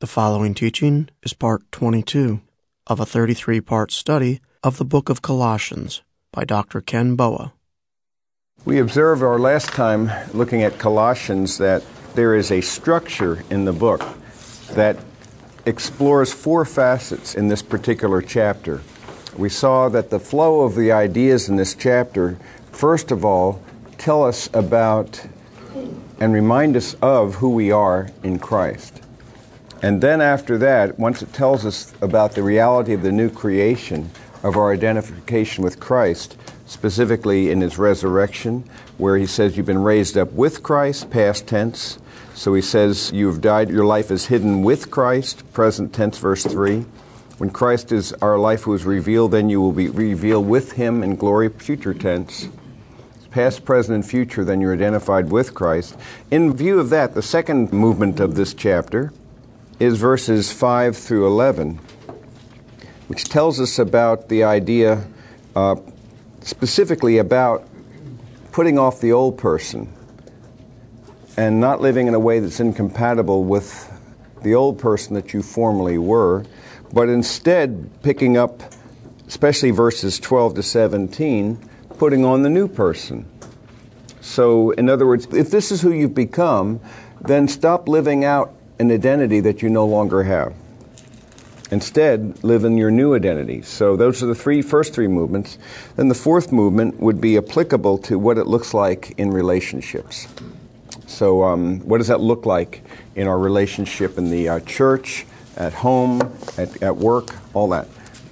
The following teaching is part 22 of a 33-part study of the book of Colossians by Dr. Ken Boa. We observed our last time looking at Colossians that there is a structure in the book that explores four facets in this particular chapter. We saw that the flow of the ideas in this chapter, first of all, tell us about and remind us of who we are in Christ. And then after that, once it tells us about the reality of the new creation, of our identification with Christ, specifically in His resurrection, where He says you've been raised up with Christ, past tense. So He says you've died, your life is hidden with Christ, present tense, verse 3. When Christ is our life who is revealed, then you will be revealed with Him in glory, future tense. Past, present, and future, then you're identified with Christ. In view of that, the second movement of this chapter is verses 5 through 11, which tells us about the idea, specifically about putting off the old person and not living in a way that's incompatible with the old person that you formerly were, but instead picking up, especially verses 12 to 17, putting on the new person. So, in other words, if this is who you've become, then stop living out an identity that you no longer have. Instead, live in your new identity. So those are the first three movements. Then the fourth movement would be applicable to what it looks like in relationships. So what does that look like in our relationship in the church, at home, at work, all that.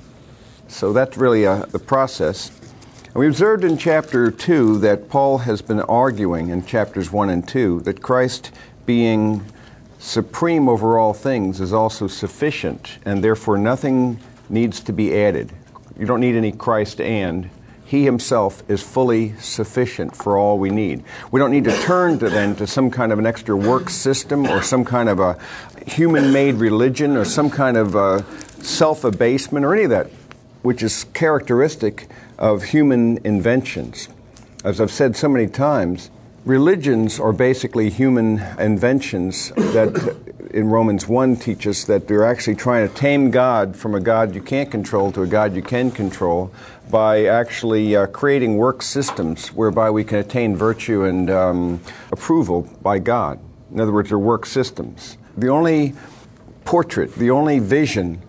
So that's really the process. And we observed in chapter 2 that Paul has been arguing in chapters 1 and 2 that Christ being supreme over all things is also sufficient, and therefore nothing needs to be added. You don't need any Christ and. He Himself is fully sufficient for all we need. We don't need to turn to some kind of an extra work system or some kind of a human-made religion or some kind of self-abasement or any of that, which is characteristic of human inventions. As I've said so many times, religions are basically human inventions that in Romans 1 teach us that they're actually trying to tame God from a God you can't control to a God you can control by actually creating work systems whereby we can attain virtue and approval by God. In other words, they're work systems. The only portrait, the only vision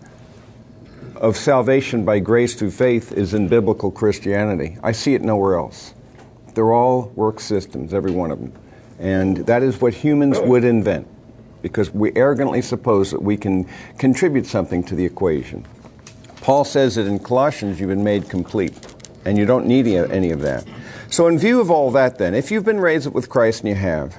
of salvation by grace through faith is in biblical Christianity. I see it nowhere else. They're all work systems, every one of them. And that is what humans would invent, because we arrogantly suppose that we can contribute something to the equation. Paul says that in Colossians you've been made complete, and you don't need any of that. So in view of all that then, if you've been raised up with Christ, and you have,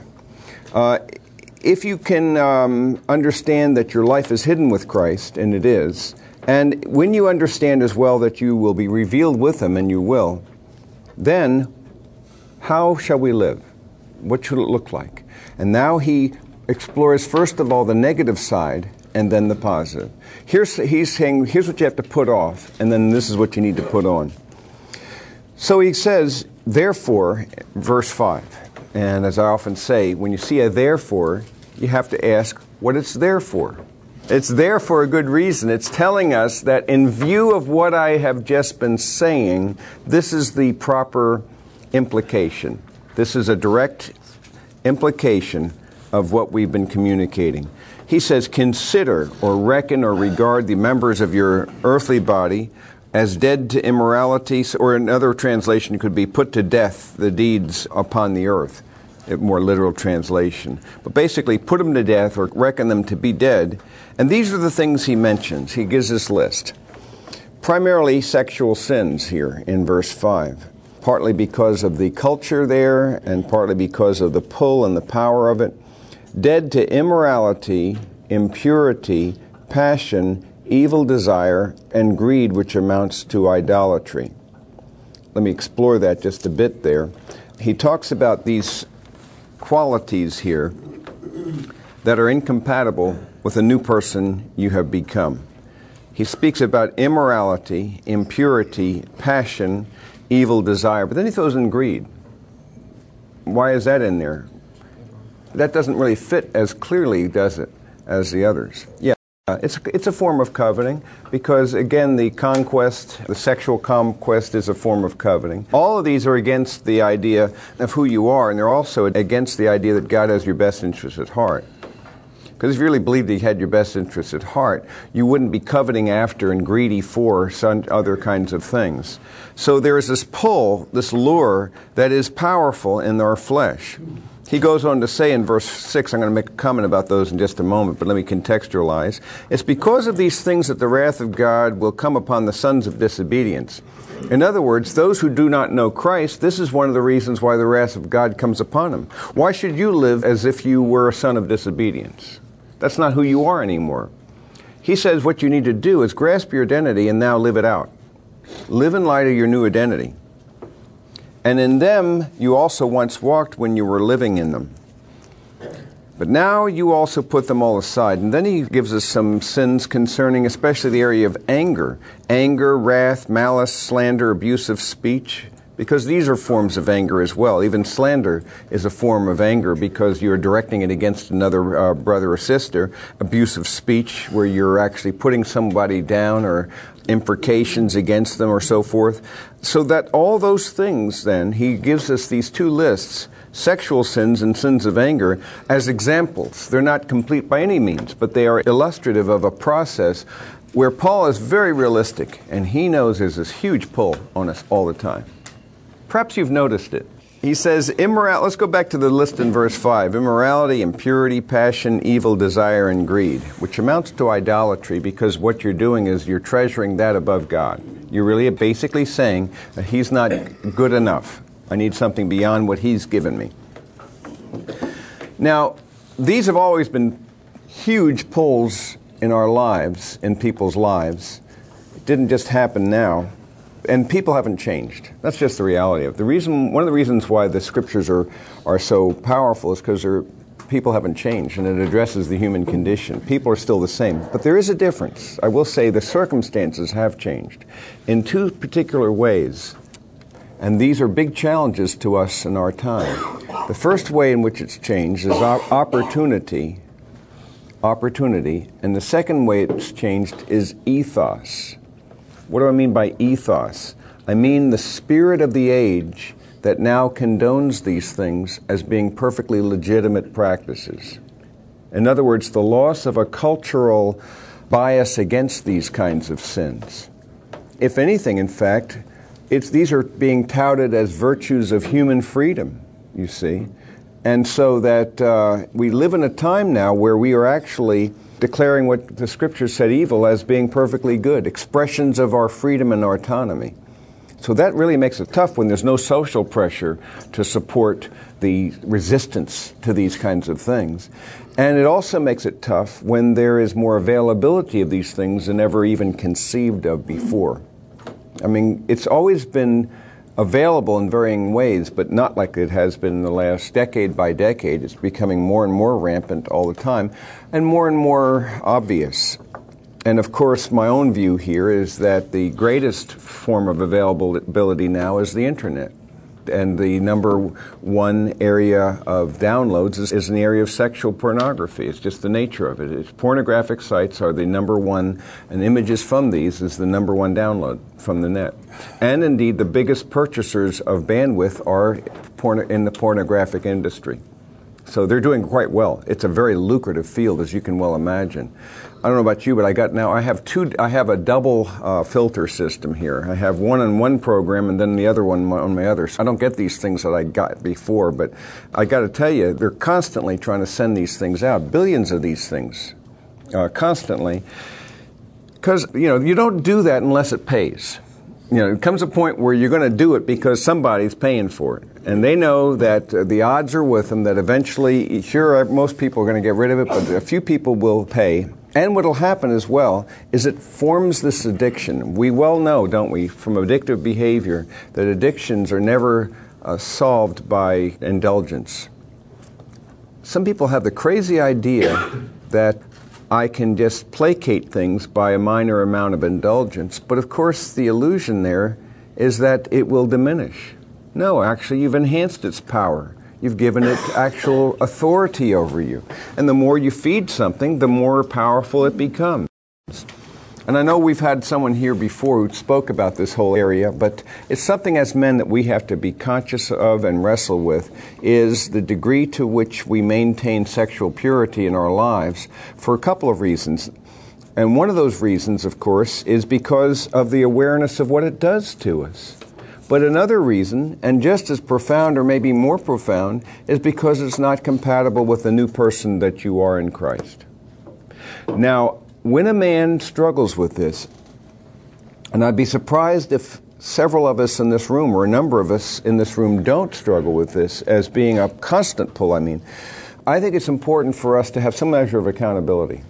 if you can understand that your life is hidden with Christ, and it is, and when you understand as well that you will be revealed with Him, and you will, then how shall we live? What should it look like? And now he explores, first of all, the negative side and then the positive. He's saying, here's what you have to put off, and then this is what you need to put on. So he says, therefore, verse 5. And as I often say, when you see a therefore, you have to ask what it's there for. It's there for a good reason. It's telling us that in view of what I have just been saying, this is the proper implication. This is a direct implication of what we've been communicating. He says, consider or reckon or regard the members of your earthly body as dead to immorality, or another translation could be put to death the deeds upon the earth, a more literal translation. But basically, put them to death or reckon them to be dead. And these are the things he mentions. He gives this list. Primarily sexual sins here in verse 5. Partly because of the culture there, and partly because of the pull and the power of it. Dead to immorality, impurity, passion, evil desire, and greed, which amounts to idolatry. Let me explore that just a bit there. He talks about these qualities here that are incompatible with the new person you have become. He speaks about immorality, impurity, passion, evil desire, but then he throws in greed. Why is that in there? That doesn't really fit as clearly, does it? as the others. Yeah. It's a form of coveting because, again, the sexual conquest is a form of coveting. All of these are against the idea of who you are, and they're also against the idea that God has your best interests at heart. Because if you really believed He had your best interests at heart, you wouldn't be coveting after and greedy for some other kinds of things. So there is this pull, this lure, that is powerful in our flesh. He goes on to say in verse 6, I'm going to make a comment about those in just a moment, but let me contextualize. It's because of these things that the wrath of God will come upon the sons of disobedience. In other words, those who do not know Christ, this is one of the reasons why the wrath of God comes upon them. Why should you live as if you were a son of disobedience? That's not who you are anymore. He says what you need to do is grasp your identity and now live it out. Live in light of your new identity. And in them you also once walked when you were living in them. But now you also put them all aside. And then he gives us some sins concerning especially the area of anger. Anger, wrath, malice, slander, abusive speech. Because these are forms of anger as well. Even slander is a form of anger because you're directing it against another brother or sister. Abusive speech, where you're actually putting somebody down, or imprecations against them or so forth. So that all those things, then, he gives us these two lists, sexual sins and sins of anger, as examples. They're not complete by any means, but they are illustrative of a process where Paul is very realistic, and he knows there's this huge pull on us all the time. Perhaps you've noticed it. He says, let's go back to the list in verse 5. Immorality, impurity, passion, evil desire, and greed, which amounts to idolatry because what you're doing is you're treasuring that above God. You're really basically saying that He's not good enough. I need something beyond what He's given me. Now, these have always been huge pulls in our lives, in people's lives. It didn't just happen now. And people haven't changed. That's just the reality of it. One of the reasons why the Scriptures are so powerful is because people haven't changed, and it addresses the human condition. People are still the same. But there is a difference. I will say the circumstances have changed in two particular ways. And these are big challenges to us in our time. The first way in which it's changed is opportunity. And the second way it's changed is ethos. What do I mean by ethos? I mean the spirit of the age that now condones these things as being perfectly legitimate practices. In other words, the loss of a cultural bias against these kinds of sins. If anything, in fact, these are being touted as virtues of human freedom, you see. And so that we live in a time now where we are actually declaring what the Scriptures said evil as being perfectly good, expressions of our freedom and our autonomy. So that really makes it tough when there's no social pressure to support the resistance to these kinds of things. And it also makes it tough when there is more availability of these things than ever even conceived of before. I mean, it's always been available in varying ways, but not like it has been in the last decade by decade. It's becoming more and more rampant all the time and more obvious. And of course, my own view here is that the greatest form of availability now is the Internet. And the number one area of downloads is in the area of sexual pornography. It's just the nature of it. Pornographic sites are the number one, and images from these is the number one download from the net. And indeed, the biggest purchasers of bandwidth are in the pornographic industry. So they're doing quite well. It's a very lucrative field, as you can well imagine. I don't know about you, but I have a double filter system here. I have one on one program and then the other one on my other. So I don't get these things that I got before, but I got to tell you, they're constantly trying to send these things out, billions of these things, constantly. Because, you don't do that unless it pays. It comes a point where you're going to do it because somebody's paying for it. And they know that the odds are with them that eventually, sure, most people are going to get rid of it, but a few people will pay. And what will happen as well is it forms this addiction. We well know, don't we, from addictive behavior, that addictions are never solved by indulgence. Some people have the crazy idea that I can just placate things by a minor amount of indulgence, but of course the illusion there is that it will diminish. No, actually, you've enhanced its power. you've given it actual authority over you. And the more you feed something, the more powerful it becomes. And I know we've had someone here before who spoke about this whole area, but it's something as men that we have to be conscious of and wrestle with, is the degree to which we maintain sexual purity in our lives for a couple of reasons. And one of those reasons, of course, is because of the awareness of what it does to us. But another reason, and just as profound or maybe more profound, is because it's not compatible with the new person that you are in Christ. Now, when a man struggles with this, and I'd be surprised if several of us in this room, or a number of us in this room, don't struggle with this as being a constant pull, I think it's important for us to have some measure of accountability.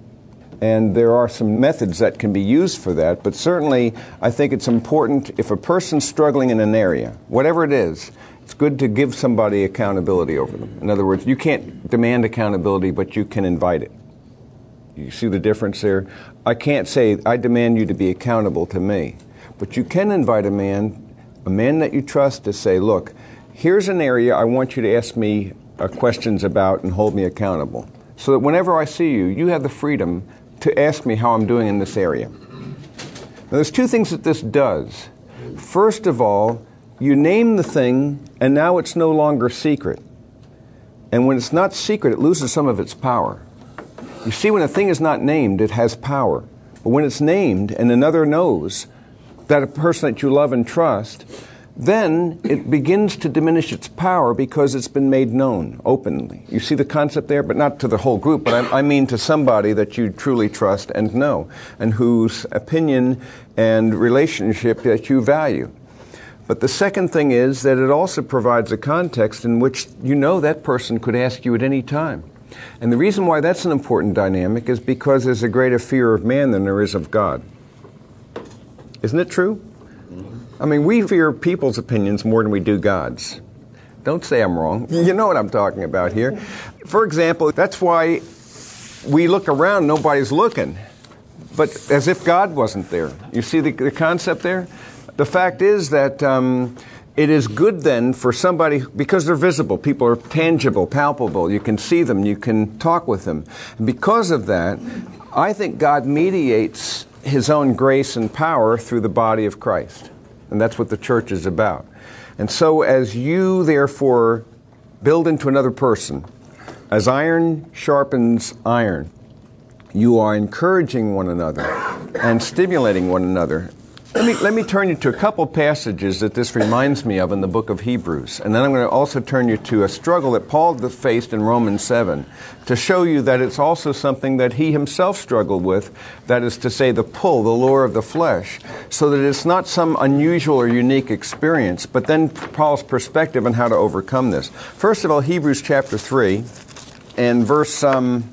And there are some methods that can be used for that, but certainly I think it's important if a person's struggling in an area, whatever it is, it's good to give somebody accountability over them. In other words, you can't demand accountability, but you can invite it. You see the difference there? I can't say, I demand you to be accountable to me. But you can invite a man that you trust, to say, look, here's an area I want you to ask me questions about and hold me accountable. So that whenever I see you, you have the freedom to ask me how I'm doing in this area. Now, there's two things that this does. First of all, you name the thing, and now it's no longer secret. And when it's not secret, it loses some of its power. You see, when a thing is not named, it has power. But when it's named and another knows, that a person that you love and trust, then it begins to diminish its power because it's been made known openly. You see the concept there? But not to the whole group, but I mean to somebody that you truly trust and know, and whose opinion and relationship that you value. But the second thing is that it also provides a context in which you know that person could ask you at any time. And the reason why that's an important dynamic is because there's a greater fear of man than there is of God. Isn't it true? We fear people's opinions more than we do God's. Don't say I'm wrong. You know what I'm talking about here. For example, that's why we look around, nobody's looking, but as if God wasn't there. You see the concept there? The fact is that it is good then for somebody, because they're visible, people are tangible, palpable, you can see them, you can talk with them. And because of that, I think God mediates His own grace and power through the body of Christ. And that's what the church is about. And so as you, therefore, build into another person, as iron sharpens iron, you are encouraging one another and stimulating one another. Let me turn you to a couple passages that this reminds me of in the book of Hebrews. And then I'm going to also turn you to a struggle that Paul faced in Romans 7 to show you that it's also something that he himself struggled with, that is to say the pull, the lure of the flesh, so that it's not some unusual or unique experience, but then Paul's perspective on how to overcome this. First of all, Hebrews chapter 3 and verse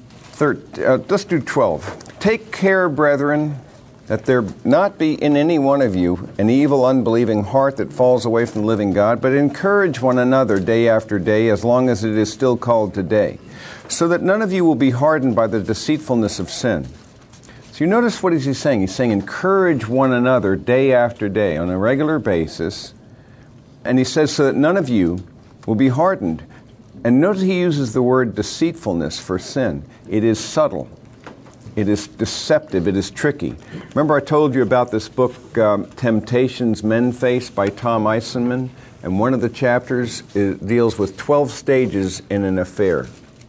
let's do 12. Take care, brethren, that there not be in any one of you an evil, unbelieving heart that falls away from the living God, but encourage one another day after day, as long as it is still called today, so that none of you will be hardened by the deceitfulness of sin. So you notice what is he saying? He's saying encourage one another day after day on a regular basis, and he says so that none of you will be hardened. And notice he uses the word deceitfulness for sin. It is subtle. It is deceptive. It is tricky. Remember I told you about this book, Temptations Men Face by Tom Eisenman? And one of the chapters deals with 12 stages in an affair.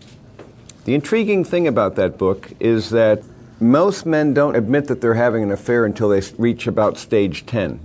The intriguing thing about that book is that most men don't admit that they're having an affair until they reach about stage 10.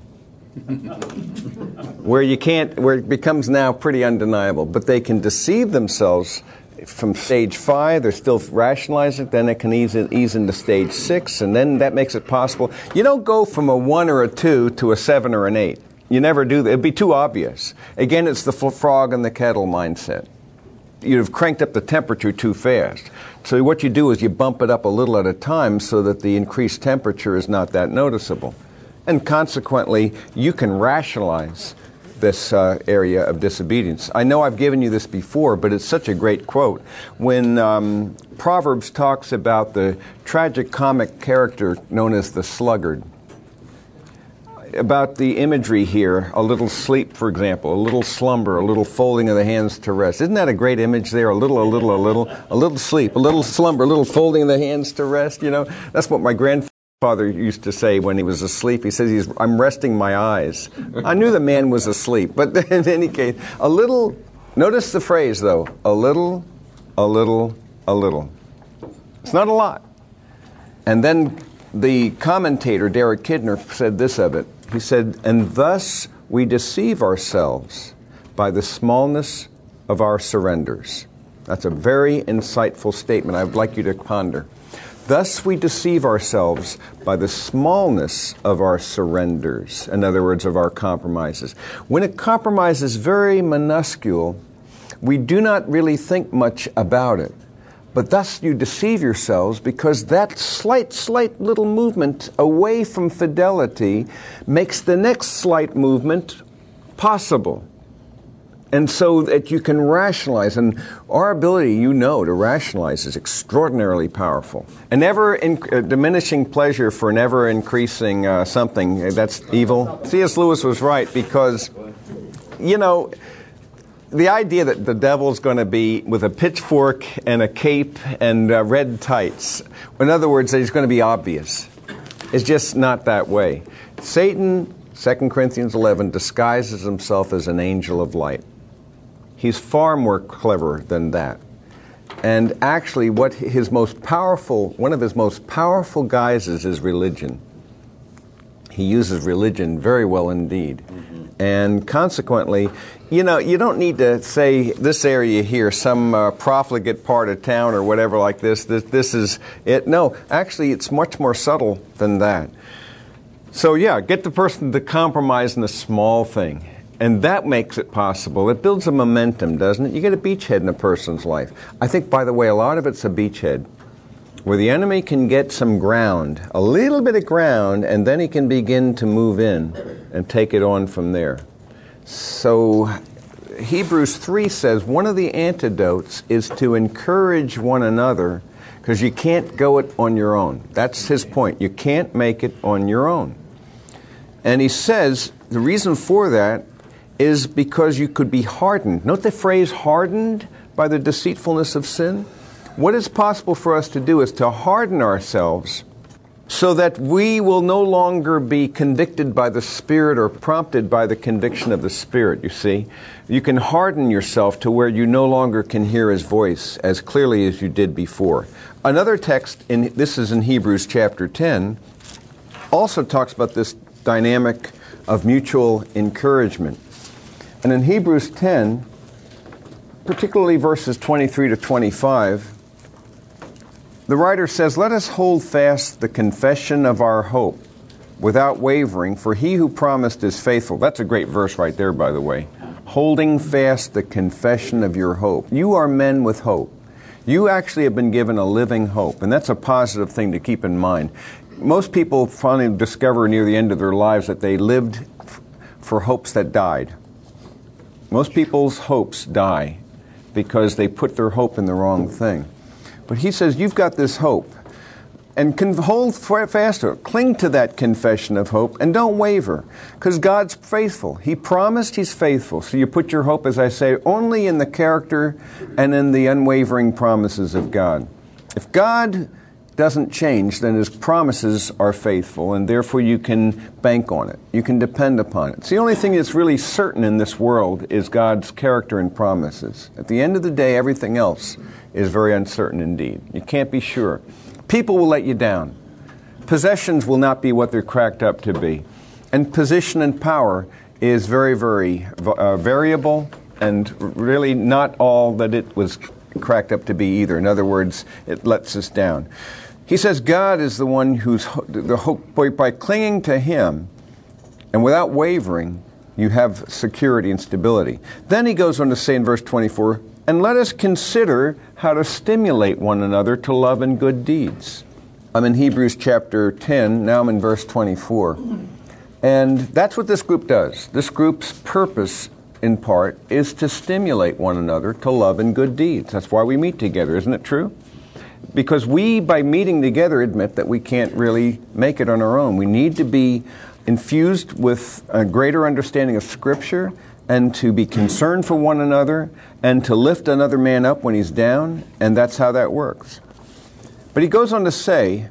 where it becomes now pretty undeniable. But they can deceive themselves from stage 5, they're still rationalizing it, then it can ease into stage 6, and then that makes it possible. You don't go from a 1 or a 2 to a 7 or an 8. You never do that. It'd be too obvious. Again, it's the frog in the kettle mindset. You'd have cranked up the temperature too fast. So what you do is you bump it up a little at a time so that the increased temperature is not that noticeable. And consequently, you can rationalize this area of disobedience. I know I've given you this before, but it's such a great quote. When Proverbs talks about the tragic comic character known as the sluggard, about the imagery here, a little sleep, for example, a little slumber, a little folding of the hands to rest. Isn't that a great image there? A little sleep, a little slumber, a little folding of the hands to rest, you know? That's what my grandfather used to say when he was asleep. He says, I'm resting my eyes. I knew the man was asleep, but in any case, a little, notice the phrase though, a little, a little, a little. It's not a lot. And then the commentator, Derek Kidner, said this of it. He said, and thus we deceive ourselves by the smallness of our surrenders. That's a very insightful statement I would like you to ponder. Thus we deceive ourselves by the smallness of our surrenders. In other words, of our compromises. When a compromise is very minuscule, we do not really think much about it. But thus you deceive yourselves because that slight little movement away from fidelity makes the next slight movement possible. And so that you can rationalize. And our ability, to rationalize is extraordinarily powerful. An ever-diminishing pleasure for an ever-increasing something, that's evil. C.S. Lewis was right because, the idea that the devil's going to be with a pitchfork and a cape and red tights, in other words, that he's going to be obvious, is just not that way. Satan, 2 Corinthians 11, disguises himself as an angel of light. He's far more clever than that. And actually, one of his most powerful guises is religion. He uses religion very well indeed. And consequently, you don't need to say this area here, some profligate part of town or whatever like this is it. No, actually, it's much more subtle than that. So get the person to compromise in a small thing. And that makes it possible. It builds a momentum, doesn't it? You get a beachhead in a person's life. I think, by the way, a lot of it's a beachhead, where the enemy can get some ground, a little bit of ground, and then he can begin to move in and take it on from there. So Hebrews 3 says one of the antidotes is to encourage one another, because you can't go it on your own. That's his point. You can't make it on your own. And he says the reason for that is because you could be hardened. Note the phrase hardened by the deceitfulness of sin. What is possible for us to do is to harden ourselves so that we will no longer be convicted by the Spirit or prompted by the conviction of the Spirit, you see. You can harden yourself to where you no longer can hear His voice as clearly as you did before. Another text, this is in Hebrews chapter 10, also talks about this dynamic of mutual encouragement. And in Hebrews 10, particularly verses 23 to 25, the writer says, "Let us hold fast the confession of our hope without wavering, for he who promised is faithful." That's a great verse right there, by the way. Holding fast the confession of your hope. You are men with hope. You actually have been given a living hope, and that's a positive thing to keep in mind. Most people finally discover near the end of their lives that they lived for hopes that died. Most people's hopes die because they put their hope in the wrong thing. But he says, you've got this hope, and can hold fast to it. Cling to that confession of hope, and don't waver, because God's faithful. He promised, He's faithful. So you put your hope, as I say, only in the character and in the unwavering promises of God. If God doesn't change, then His promises are faithful, and therefore you can bank on it. You can depend upon it. It's the only thing that's really certain in this world is God's character and promises. At the end of the day, everything else is very uncertain indeed. You can't be sure. People will let you down. Possessions will not be what they're cracked up to be. And position and power is very, very variable, and really not all that it was cracked up to be either. In other words, it lets us down. He says God is the one who's the hope. By clinging to Him and without wavering, you have security and stability. Then he goes on to say in verse 24, "And let us consider how to stimulate one another to love and good deeds." I'm in Hebrews chapter 10, now I'm in verse 24. And that's what this group does. This group's purpose, in part, is to stimulate one another to love and good deeds. That's why we meet together, isn't it true? Because we, by meeting together, admit that we can't really make it on our own. We need to be infused with a greater understanding of Scripture, and to be concerned for one another, and to lift another man up when he's down, and that's how that works. But he goes on to say,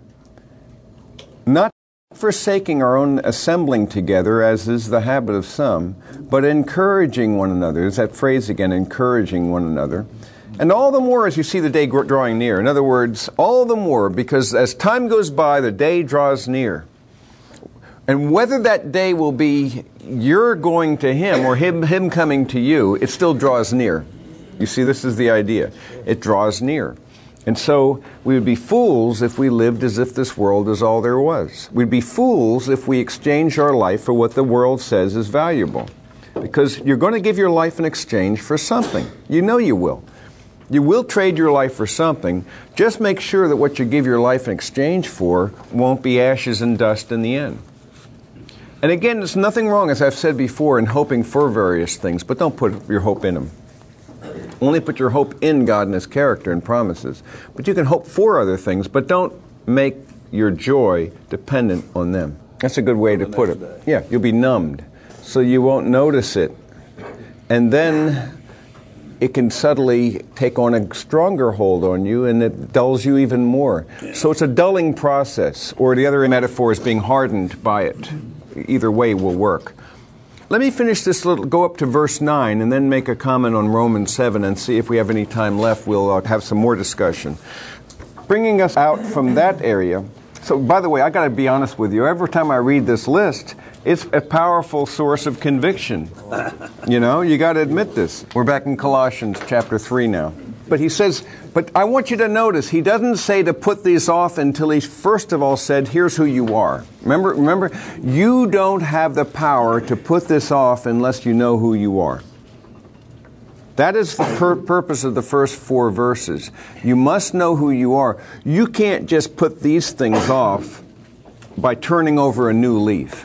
not forsaking our own assembling together, as is the habit of some, but encouraging one another. There's that phrase again, encouraging one another. And all the more as you see the day drawing near. In other words, all the more, because as time goes by, the day draws near. And whether that day will be you're going to him or him coming to you, it still draws near. You see, this is the idea. It draws near. And so we would be fools if we lived as if this world is all there was. We'd be fools if we exchanged our life for what the world says is valuable. Because you're going to give your life in exchange for something. You know you will. You will trade your life for something. Just make sure that what you give your life in exchange for won't be ashes and dust in the end. And again, there's nothing wrong, as I've said before, in hoping for various things, but don't put your hope in them. Only put your hope in God and His character and promises. But you can hope for other things, but don't make your joy dependent on them. That's a good way to put it. Yeah, you'll be numbed, so you won't notice it. And then it can subtly take on a stronger hold on you, and it dulls you even more. So it's a dulling process, or the other metaphor is being hardened by it. Either way will work. Let me finish this go up to verse 9, and then make a comment on Romans 7, and see if we have any time left. We'll have some more discussion. Bringing us out from that area. So, by the way, I got to be honest with you. Every time I read this list, it's a powerful source of conviction. You know, you got to admit this. We're back in Colossians chapter 3 now. But he says, but I want you to notice, he doesn't say to put these off until he first of all said, here's who you are. Remember, you don't have the power to put this off unless you know who you are. That is the purpose of the first 4 verses. You must know who you are. You can't just put these things off by turning over a new leaf.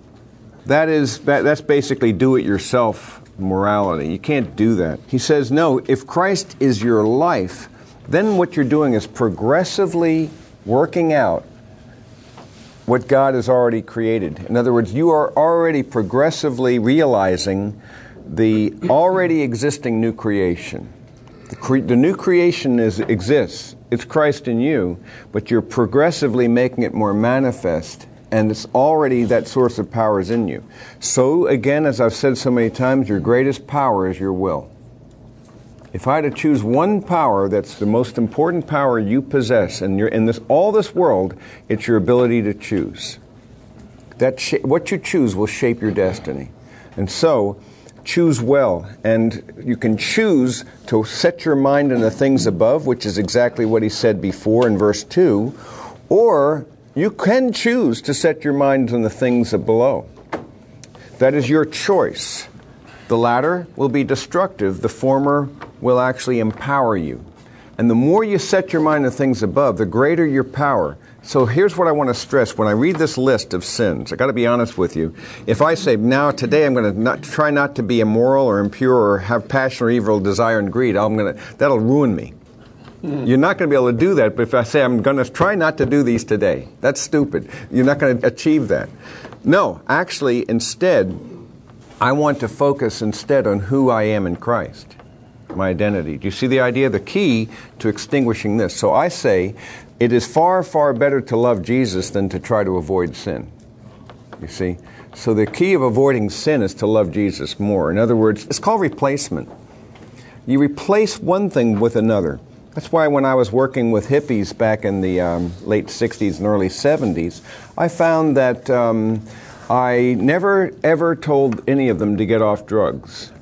That's basically do-it-yourself morality. You can't do that. He says, no, if Christ is your life, then what you're doing is progressively working out what God has already created. In other words, you are already progressively realizing the already existing new creation. The new creation exists. It's Christ in you, but you're progressively making it more manifest. And it's already that source of power is in you. So again, as I've said so many times, your greatest power is your will. If I had to choose one power that's the most important power you possess, and you're in all this world, it's your ability to choose. What you choose will shape your destiny. And so, choose well. And you can choose to set your mind on the things above, which is exactly what he said before in verse 2, or you can choose to set your mind on the things below. That is your choice. The latter will be destructive. The former will actually empower you. And the more you set your mind on things above, the greater your power. So here's what I want to stress. When I read this list of sins, I got to be honest with you. If I say, now today I'm going to try not to be immoral or impure or have passion or evil desire and greed, that'll ruin me. You're not going to be able to do that, but if I say I'm going to try not to do these today, that's stupid. You're not going to achieve that. No, actually, instead, I want to focus instead on who I am in Christ, my identity. Do you see the idea? The key to extinguishing this. So I say, it is far, far better to love Jesus than to try to avoid sin. You see? So the key of avoiding sin is to love Jesus more. In other words, it's called replacement. You replace one thing with another. That's why when I was working with hippies back in the late 60s and early 70s, I found that I never, ever told any of them to get off drugs.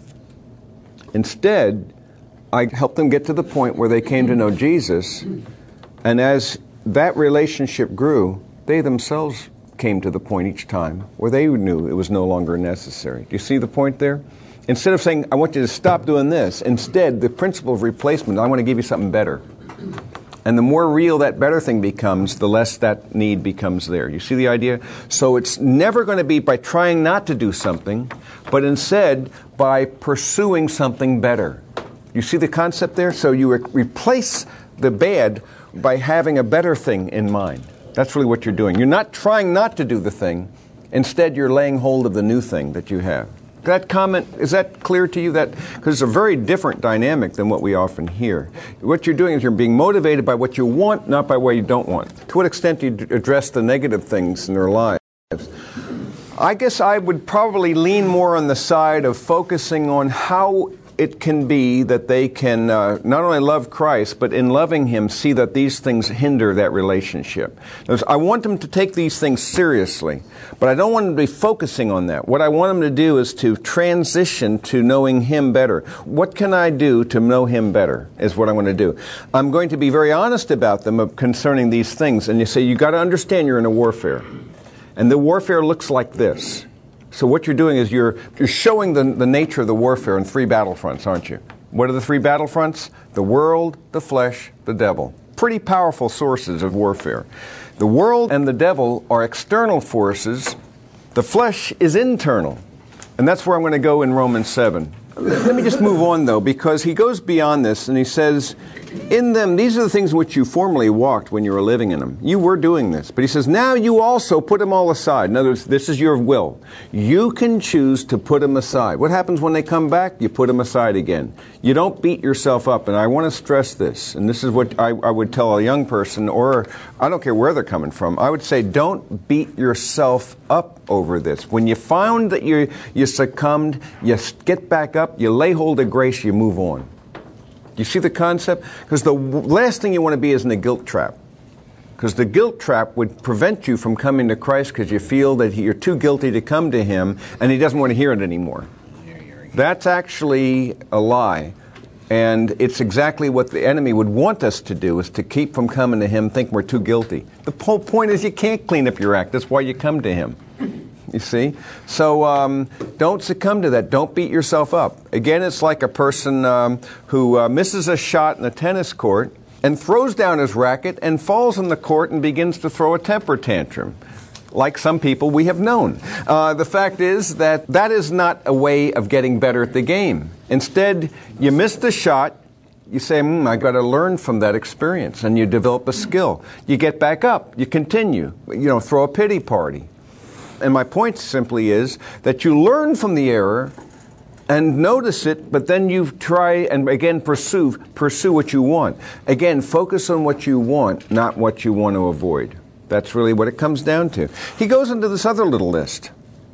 Instead, I helped them get to the point where they came to know Jesus, and as that relationship grew, they themselves came to the point each time where they knew it was no longer necessary. Do you see the point there? Instead of saying, I want you to stop doing this, instead, the principle of replacement, I want to give you something better. And the more real that better thing becomes, the less that need becomes there. You see the idea? So it's never going to be by trying not to do something, but instead by pursuing something better. You see the concept there? So you replace the bad by having a better thing in mind. That's really what you're doing. You're not trying not to do the thing. Instead, you're laying hold of the new thing that you have. That comment, is that clear to you? That because it's a very different dynamic than what we often hear. What you're doing is you're being motivated by what you want, not by what you don't want. To what extent do you address the negative things in their lives? I guess I would probably lean more on the side of focusing on how it can be that they can not only love Christ, but in loving Him, see that these things hinder that relationship. I want them to take these things seriously, but I don't want them to be focusing on that. What I want them to do is to transition to knowing Him better. What can I do to know Him better is what I want to do. I'm going to be very honest about them concerning these things. And you say, you got to understand you're in a warfare. And the warfare looks like this. So what you're doing is you're showing the nature of the warfare in 3 battlefronts, aren't you? What are the 3 battlefronts? The world, the flesh, the devil. Pretty powerful sources of warfare. The world and the devil are external forces. The flesh is internal. And that's where I'm going to go in Romans 7. Let me just move on, though, because he goes beyond this and he says, in them, these are the things which you formerly walked when you were living in them. You were doing this. But he says, now you also put them all aside. In other words, this is your will. You can choose to put them aside. What happens when they come back? You put them aside again. You don't beat yourself up. And I want to stress this. And this is what I would tell a young person, or I don't care where they're coming from. I would say, don't beat yourself up over this. When you found that you succumbed, you get back up, you lay hold of grace, you move on. You see the concept? Because the last thing you want to be is in a guilt trap. Because the guilt trap would prevent you from coming to Christ because you feel that you're too guilty to come to Him and He doesn't want to hear it anymore. That's actually a lie. And it's exactly what the enemy would want us to do, is to keep from coming to Him, think we're too guilty. The whole point is you can't clean up your act. That's why you come to Him. You see? So don't succumb to that. Don't beat yourself up. Again, it's like a person who misses a shot in a tennis court and throws down his racket and falls on the court and begins to throw a temper tantrum, like some people we have known. The fact is that that is not a way of getting better at the game. Instead, you miss the shot. You say, I got to learn from that experience, and you develop a skill. You get back up. You continue. Throw a pity party. And my point simply is that you learn from the error and notice it, but then you try and again pursue what you want. Again, focus on what you want, not what you want to avoid. That's really what it comes down to. He goes into this other little list.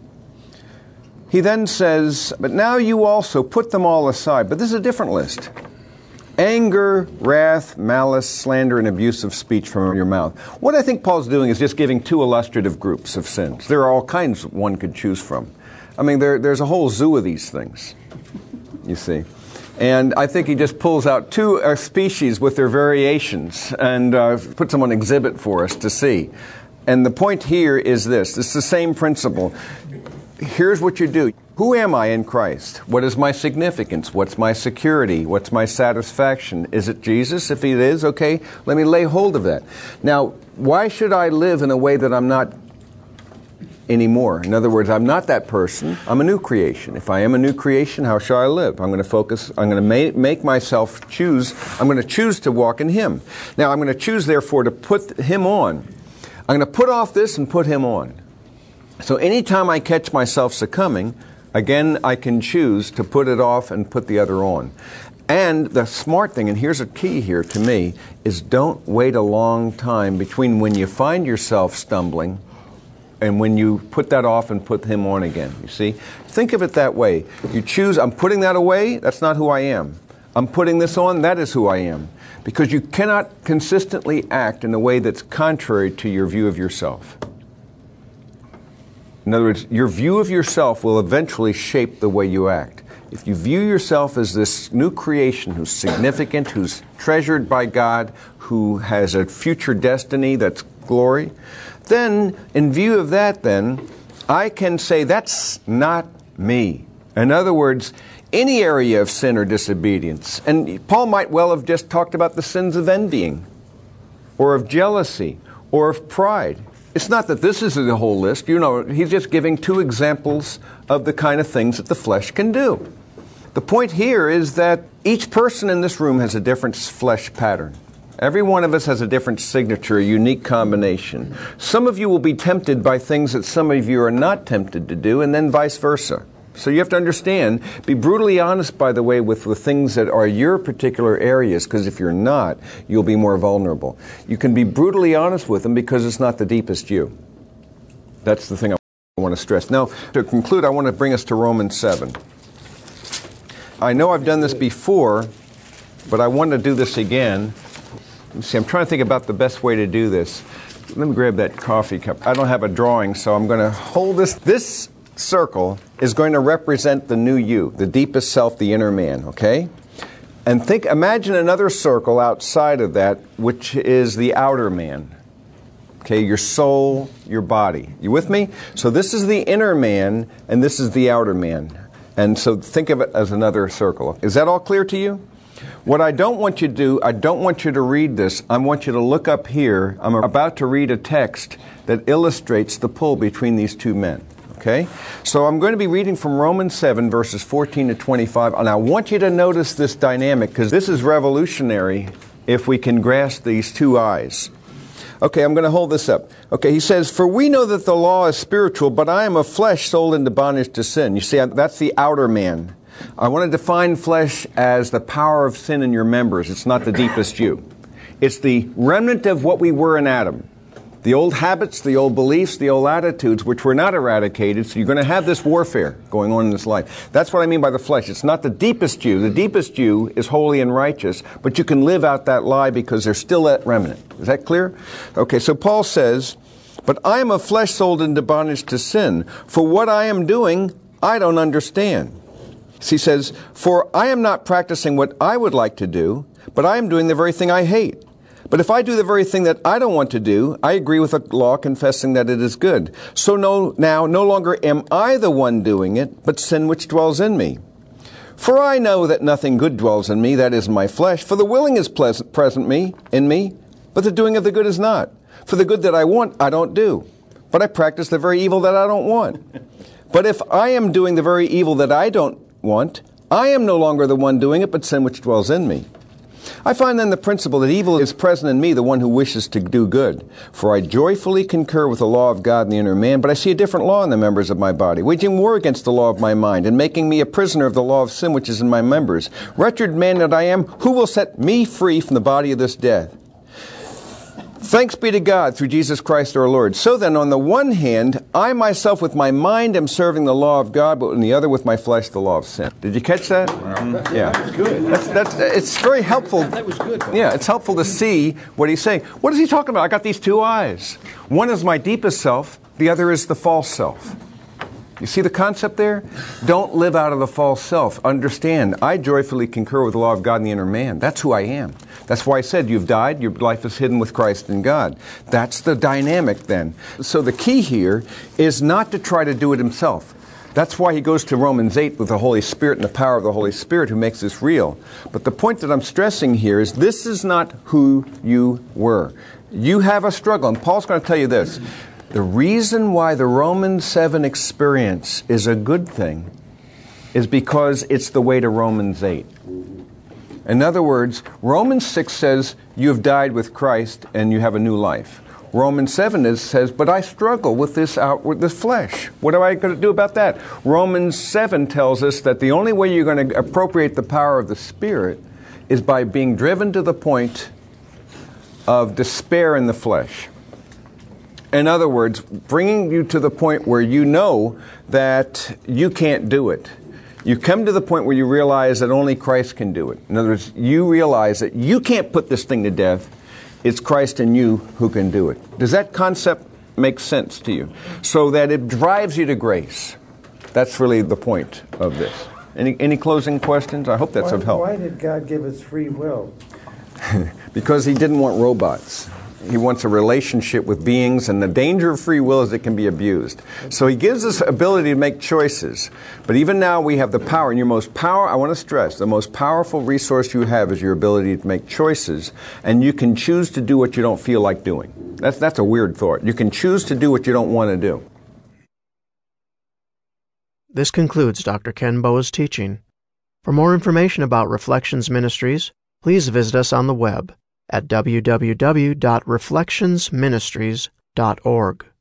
He then says, but now you also put them all aside. But this is a different list. Anger, wrath, malice, slander, and abusive speech from your mouth. What I think Paul's doing is just giving 2 illustrative groups of sins. There are all kinds one could choose from. I mean, there's a whole zoo of these things, you see. And I think he just pulls out 2 species with their variations and puts them on exhibit for us to see. And the point here is this. It's the same principle. Here's what you do. Who am I in Christ? What is my significance? What's my security? What's my satisfaction? Is it Jesus? If it is, okay, let me lay hold of that. Now, why should I live in a way that I'm not anymore? In other words, I'm not that person. I'm a new creation. If I am a new creation, how shall I live? I'm going to focus, I'm going to make myself choose. I'm going to choose to walk in Him. Now, I'm going to choose, therefore, to put Him on. I'm going to put off this and put Him on. So anytime I catch myself succumbing, again, I can choose to put it off and put the other on. And the smart thing, and here's a key here to me, is don't wait a long time between when you find yourself stumbling and when you put that off and put Him on again. You see? Think of it that way. You choose, I'm putting that away, that's not who I am. I'm putting this on, that is who I am. Because you cannot consistently act in a way that's contrary to your view of yourself. In other words, your view of yourself will eventually shape the way you act. If you view yourself as this new creation who's significant, who's treasured by God, who has a future destiny that's glory, then in view of that, then, I can say that's not me. In other words, any area of sin or disobedience, and Paul might well have just talked about the sins of envying, or of jealousy, or of pride. It's not that this is the whole list. He's just giving 2 examples of the kind of things that the flesh can do. The point here is that each person in this room has a different flesh pattern. Every one of us has a different signature, a unique combination. Some of you will be tempted by things that some of you are not tempted to do, and then vice versa. So you have to understand, be brutally honest, by the way, with the things that are your particular areas, because if you're not, you'll be more vulnerable. You can be brutally honest with them because it's not the deepest you. That's the thing I want to stress. Now, to conclude, I want to bring us to Romans 7. I know I've done this before, but I want to do this again. See, I'm trying to think about the best way to do this. Let me grab that coffee cup. I don't have a drawing, so I'm going to hold this. This circle is going to represent the new you, the deepest self, the inner man, okay? And imagine another circle outside of that, which is the outer man. Okay, your soul, your body. You with me? So this is the inner man, and this is the outer man. And so think of it as another circle. Is that all clear to you? What I don't want you to do, I don't want you to read this. I want you to look up here. I'm about to read a text that illustrates the pull between these two men. Okay? So I'm going to be reading from Romans 7, verses 14 to 25. And I want you to notice this dynamic, because this is revolutionary if we can grasp these two eyes. Okay, I'm going to hold this up. Okay, he says, "For we know that the law is spiritual, but I am of flesh, sold into bondage to sin." You see, that's the outer man. I want to define flesh as the power of sin in your members. It's not the deepest you. It's the remnant of what we were in Adam. The old habits, the old beliefs, the old attitudes, which were not eradicated. So you're going to have this warfare going on in this life. That's what I mean by the flesh. It's not the deepest you. The deepest you is holy and righteous, but you can live out that lie because there's still that remnant. Is that clear? Okay, so Paul says, "But I am of flesh, sold into bondage to sin. For what I am doing, I don't understand." He says, "For I am not practicing what I would like to do, but I am doing the very thing I hate. But if I do the very thing that I don't want to do, I agree with the law, confessing that it is good. So now no longer am I the one doing it, but sin which dwells in me. For I know that nothing good dwells in me, that is my flesh. For the willing is present in me, but the doing of the good is not. For the good that I want, I don't do. But I practice the very evil that I don't want. But if I am doing the very evil that I don't want, I am no longer the one doing it, but sin which dwells in me. I find then the principle that evil is present in me, the one who wishes to do good. For I joyfully concur with the law of God in the inner man, but I see a different law in the members of my body, waging war against the law of my mind, and making me a prisoner of the law of sin which is in my members. Wretched man that I am, who will set me free from the body of this death? Thanks be to God through Jesus Christ our Lord. So then, on the one hand, I myself with my mind am serving the law of God, but on the other with my flesh the law of sin. Did you catch that? Yeah. That was good. It's very helpful. That was good. Yeah, it's helpful to see what he's saying. What is he talking about? I got these two eyes. One is my deepest self. The other is the false self. You see the concept there? Don't live out of the false self. Understand, I joyfully concur with the law of God in the inner man. That's who I am. That's why I said you've died, your life is hidden with Christ in God. That's the dynamic then. So the key here is not to try to do it himself. That's why he goes to Romans 8 with the Holy Spirit and the power of the Holy Spirit who makes this real. But the point that I'm stressing here is this is not who you were. You have a struggle, and Paul's going to tell you this. The reason why the Romans 7 experience is a good thing is because it's the way to Romans 8. In other words, Romans 6 says you have died with Christ and you have a new life. Romans 7 says, but I struggle with this flesh. What am I going to do about that? Romans 7 tells us that the only way you're going to appropriate the power of the Spirit is by being driven to the point of despair in the flesh. In other words, bringing you to the point where you know that you can't do it. You come to the point where you realize that only Christ can do it. In other words, you realize that you can't put this thing to death. It's Christ in you who can do it. Does that concept make sense to you? So that it drives you to grace. That's really the point of this. Any closing questions? I hope that's of help. Why did God give us free will? Because He didn't want robots. He wants a relationship with beings, and the danger of free will is it can be abused. So He gives us ability to make choices. But even now we have the power, and I want to stress, the most powerful resource you have is your ability to make choices, and you can choose to do what you don't feel like doing. That's a weird thought. You can choose to do what you don't want to do. This concludes Dr. Ken Boa's teaching. For more information about Reflections Ministries, please visit us on the web at www.reflectionsministries.org.